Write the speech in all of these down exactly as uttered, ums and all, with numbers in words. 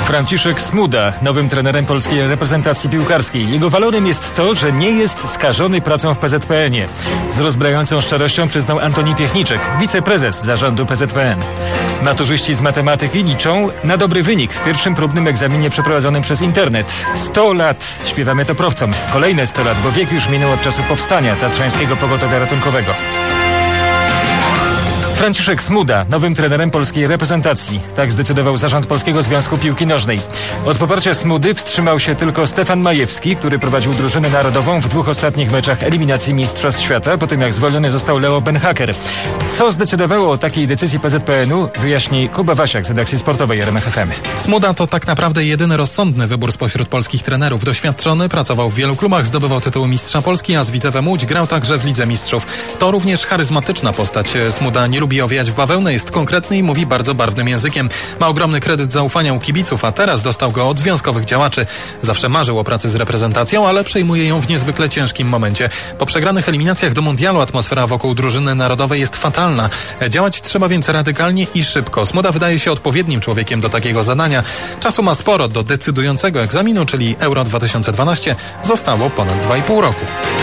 Franciszek Smuda, nowym trenerem polskiej reprezentacji piłkarskiej. Jego walorem jest to, że nie jest skażony pracą w P Z P N-ie. Z rozbrajającą szczerością przyznał Antoni Piechniczek, wiceprezes zarządu P Z P N. Maturzyści z matematyki liczą na dobry wynik w pierwszym próbnym egzaminie przeprowadzonym przez internet. sto lat śpiewamy toprowcom. Kolejne sto lat, bo wiek już minął od czasu powstania Tatrzańskiego Pogotowia Ratunkowego. Franciszek Smuda, nowym trenerem polskiej reprezentacji. Tak zdecydował zarząd Polskiego Związku Piłki Nożnej. Od poparcia Smudy wstrzymał się tylko Stefan Majewski, który prowadził drużynę narodową w dwóch ostatnich meczach eliminacji Mistrzostw Świata, po tym jak zwolniony został Leo Benhaker. Co zdecydowało o takiej decyzji P Z P N-u, wyjaśni Kuba Wasiak z redakcji sportowej R M F F M. Smuda to tak naprawdę jedyny rozsądny wybór spośród polskich trenerów. Doświadczony, pracował w wielu klubach, zdobywał tytuły mistrza Polski, a z Widzewem Łódź grał także w Lidze Mistrzów. To również charyzmatyczna postać. Smuda nie lubi owijać w bawełnę, jest konkretny i mówi bardzo barwnym językiem. Ma ogromny kredyt zaufania u kibiców, a teraz dostał go od związkowych działaczy. Zawsze marzył o pracy z reprezentacją, ale przejmuje ją w niezwykle ciężkim momencie. Po przegranych eliminacjach do mundialu atmosfera wokół drużyny narodowej jest fatalna. Działać trzeba więc radykalnie i szybko. Smuda wydaje się odpowiednim człowiekiem do takiego zadania. Czasu ma sporo do decydującego egzaminu, czyli Euro dwa tysiące dwanaście. Zostało ponad dwa i pół roku.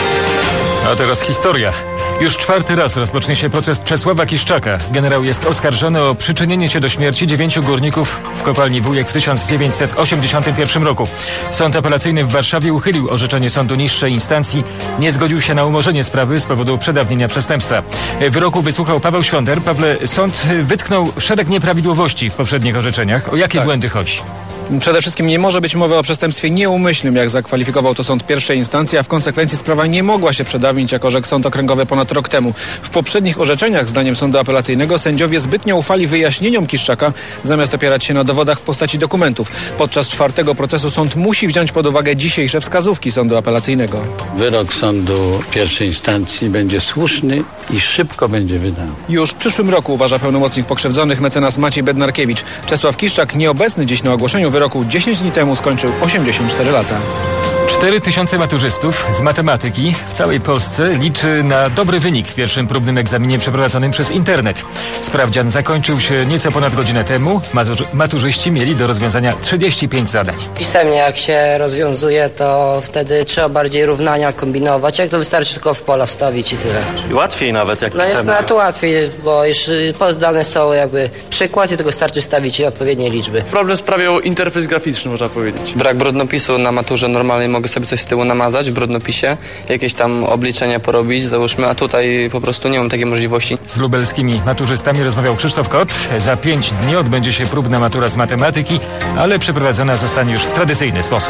A teraz historia. Już czwarty raz rozpocznie się proces Czesława Kiszczaka. Generał jest oskarżony o przyczynienie się do śmierci dziewięciu górników w kopalni Wujek w tysiąc dziewięćset osiemdziesiątym pierwszym roku. Sąd apelacyjny w Warszawie uchylił orzeczenie sądu niższej instancji. Nie zgodził się na umorzenie sprawy z powodu przedawnienia przestępstwa. Wyroku wysłuchał Paweł Świąter. Pawle, sąd wytknął szereg nieprawidłowości w poprzednich orzeczeniach. O jakie tak. błędy chodzi? Przede wszystkim nie może być mowy o przestępstwie nieumyślnym, jak zakwalifikował to sąd pierwszej instancji, a w konsekwencji sprawa nie mogła się przedawnić, jak orzekł sąd okręgowy ponad rok temu. W poprzednich orzeczeniach, zdaniem sądu apelacyjnego, sędziowie zbytnio ufali wyjaśnieniom Kiszczaka, zamiast opierać się na dowodach w postaci dokumentów. Podczas czwartego procesu sąd musi wziąć pod uwagę dzisiejsze wskazówki sądu apelacyjnego. Wyrok sądu pierwszej instancji będzie słuszny i szybko będzie wydany. Już w przyszłym roku, uważa pełnomocnik pokrzywdzonych mecenas Maciej Bednarkiewicz. Czesław Kiszczak, nieobecny dziś na ogłoszeniu wyroku, dziesięć dni temu skończył osiemdziesiąt cztery lata. cztery tysiące maturzystów z matematyki w całej Polsce liczy na dobry wynik w pierwszym próbnym egzaminie przeprowadzonym przez internet. Sprawdzian zakończył się nieco ponad godzinę temu. Matur- maturzyści mieli do rozwiązania trzydzieści pięć zadań. Pisemnie jak się rozwiązuje, to wtedy trzeba bardziej równania kombinować. Jak to wystarczy tylko w pola wstawić i tyle. Czyli łatwiej nawet jak No jest na to łatwiej, bo już podane są jakby przykład i tylko starczy stawić odpowiednie liczby. Problem sprawiał interfejs graficzny, można powiedzieć. Brak brudnopisu na maturze normalnej, mogę sobie coś z tyłu namazać w brudnopisie, jakieś tam obliczenia porobić, załóżmy, a tutaj po prostu nie mam takiej możliwości. Z lubelskimi maturzystami rozmawiał Krzysztof Kot. Za pięć dni odbędzie się próbna matura z matematyki, ale przeprowadzona zostanie już w tradycyjny sposób.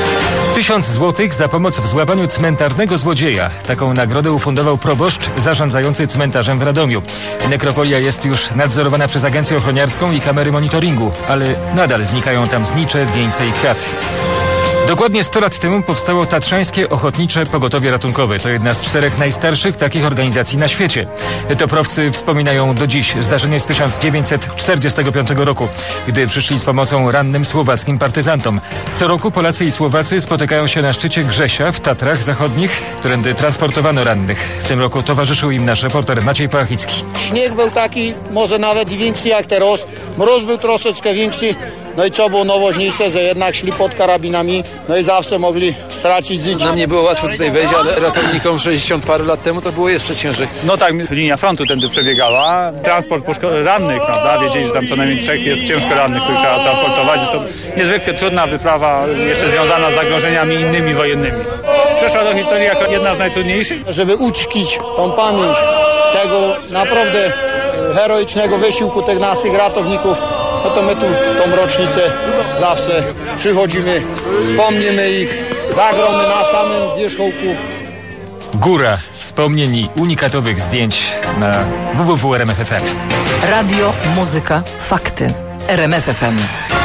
Tysiąc złotych za pomoc w złapaniu cmentarnego złodzieja. Taką nagrodę ufundował proboszcz zarządzający cmentarzem w Radomiu. Nekropolia jest już nadzorowana przez agencję ochroniarską i kamery monitoringu, ale nadal znikają tam znicze, wieńce i kwiaty. Dokładnie sto lat temu powstało Tatrzańskie Ochotnicze Pogotowie Ratunkowe. To jedna z czterech najstarszych takich organizacji na świecie. Toprowcy wspominają do dziś zdarzenie z tysiąc dziewięćset czterdziestego piątego roku, gdy przyszli z pomocą rannym słowackim partyzantom. Co roku Polacy i Słowacy spotykają się na szczycie Grzesia w Tatrach Zachodnich, którędy transportowano rannych. W tym roku towarzyszył im nasz reporter Maciej Pachicki. Śnieg był taki, może nawet większy jak teraz. Mróz był troszeczkę większy. No i co było najważniejsze, że jednak szli pod karabinami, no i zawsze mogli stracić życie. Nam nie było łatwo tutaj wejść, ale ratownikom sześćdziesiąt parę lat temu to było jeszcze ciężej. No tak, linia frontu tędy przebiegała. Transport poszko- rannych, prawda? Wiedzieli, że tam co najmniej trzech jest ciężko rannych, których trzeba transportować. Jest to niezwykle trudna wyprawa, jeszcze związana z zagrożeniami innymi wojennymi. Przeszła do historii jako jedna z najtrudniejszych. Żeby uczcić tą pamięć tego naprawdę heroicznego wysiłku tych naszych ratowników, no to my tu w tą rocznicę zawsze przychodzimy, wspomnimy ich, zagromy na samym wierzchołku. Góra wspomnień i unikatowych zdjęć na w w w kropka r m f kropka f m. Radio, muzyka, fakty. R M F F M.